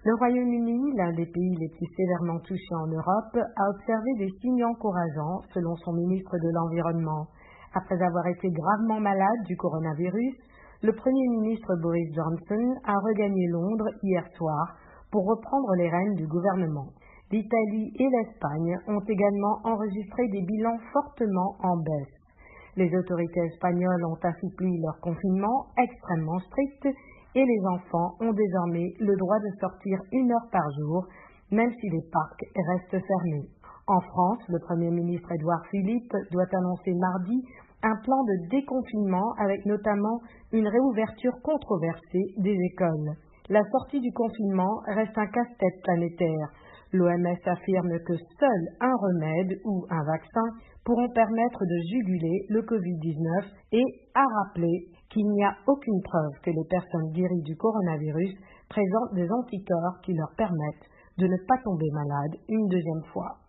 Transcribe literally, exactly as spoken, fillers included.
Le Royaume-Uni, l'un des pays les plus sévèrement touchés en Europe, a observé des signes encourageants, selon son ministre de l'Environnement. Après avoir été gravement malade du coronavirus, le Premier ministre Boris Johnson a regagné Londres hier soir pour reprendre les rênes du gouvernement. L'Italie et l'Espagne ont également enregistré des bilans fortement en baisse. Les autorités espagnoles ont assoupli leur confinement extrêmement strict et les enfants ont désormais le droit de sortir une heure par jour, même si les parcs restent fermés. En France, le Premier ministre Édouard Philippe doit annoncer mardi un plan de déconfinement avec notamment une réouverture controversée des écoles. La sortie du confinement reste un casse-tête planétaire. L'O M S affirme que seul un remède ou un vaccin pourront permettre de juguler le covid dix-neuf et a rappelé qu'il n'y a aucune preuve que les personnes guéries du coronavirus présentent des anticorps qui leur permettent de ne pas tomber malades une deuxième fois.